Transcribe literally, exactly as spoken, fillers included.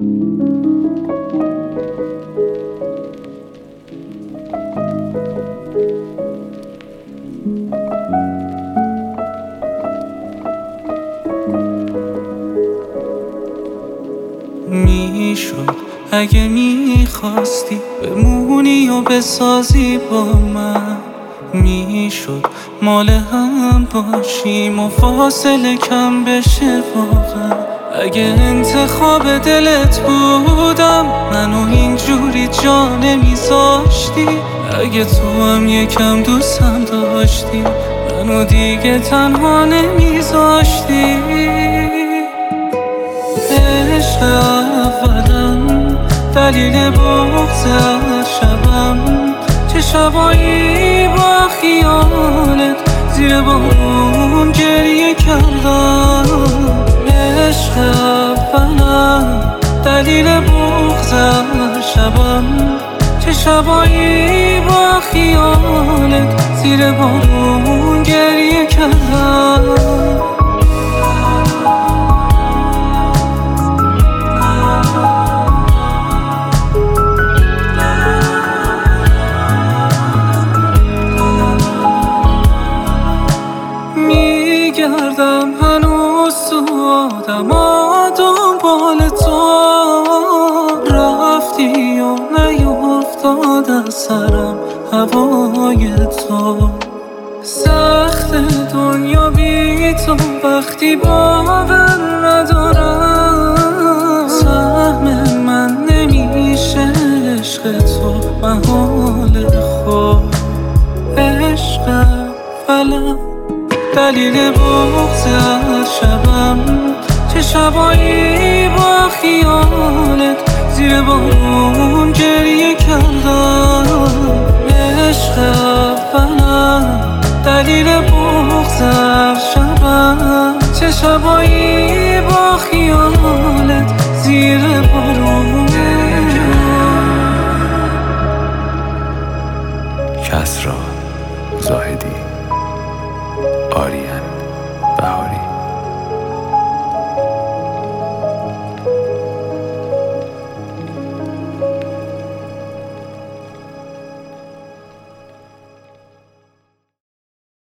میشد اگه میخواستی بمونی و بسازی با من، میشد مال هم باشیم و فاصله کم بشه واقعا. اگه انتخاب دلت بودم منو اینجوری جا نمیذاشتی، اگه تو هم یکم دوستم داشتی منو دیگه تنها نمیذاشتی. عشق اولم دلیل بغض هر شبم، چه شبایی با خیالت زیر بارون گریه کردم. عشق اولم دلیل بغض هر شبم، چه شبایی با خیالت زیر بارون گریه کردم. میگردم هنوز تو آدما دنبال تو، رفتی و نیفتاد از سرم هوای تو. سخت دنیا بی تو وقتی باور ندارم، سهم من نمیشه عشق تو محال خود. عشق فلم دلیل بغض هر شبم، چه شبایی با خیالت زیر بارون گریه کردم. عشق اولم دلیل بغض هر شبم، چه شبایی با خیالت زیر بارون. کسری زاهدی، آریان.